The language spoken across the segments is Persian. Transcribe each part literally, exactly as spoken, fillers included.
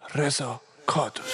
رضا کادوس.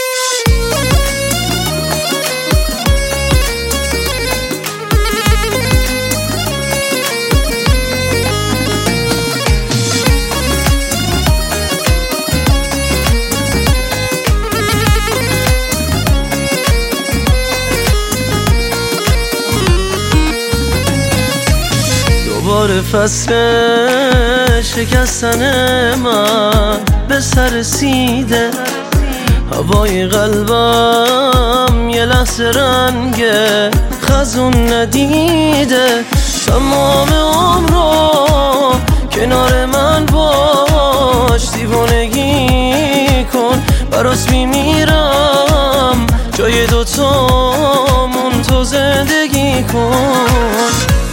دوباره فصل شکستن من به سر رسیده، هوای قلبم یه لحظه رنگ خزون ندیده. تمام عمرو کنار من باش، دیوانگی کن براس میمیرم، جای دوتامون تو زندگی کن.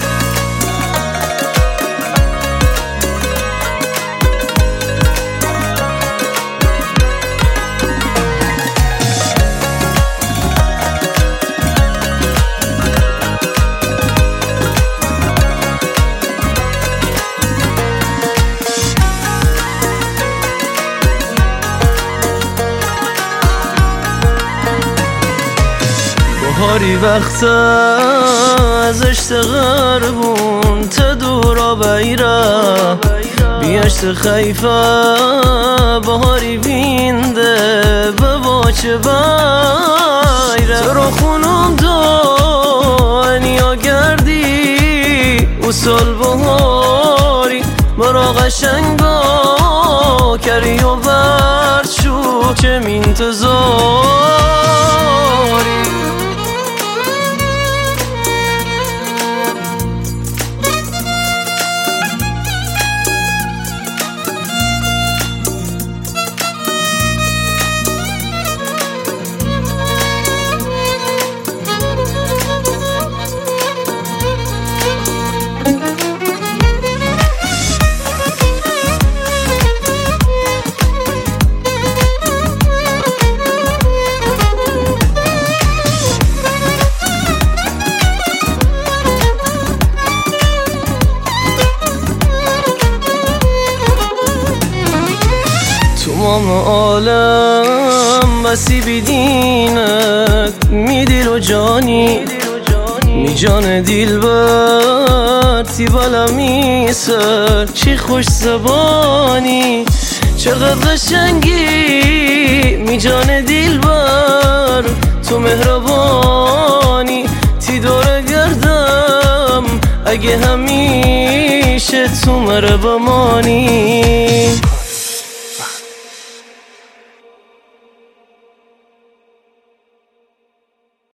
بهاری وقت ازش تغربون تا دورا بیره بیاشت خیفه بهاری بینده به باچه بیره. تو خونم دنیا گردی اصول بهاری برا قشنگ با کری و برد شو که منتظاری. تمام عالم بسی بیدینت می دل و جانی، می جان دیل بر تی بالا می سر چی خوش زبانی. چقدر قشنگی می جان دیل بر تو مهربانی، تی دور گردم اگه همیشه تو مره بمانی.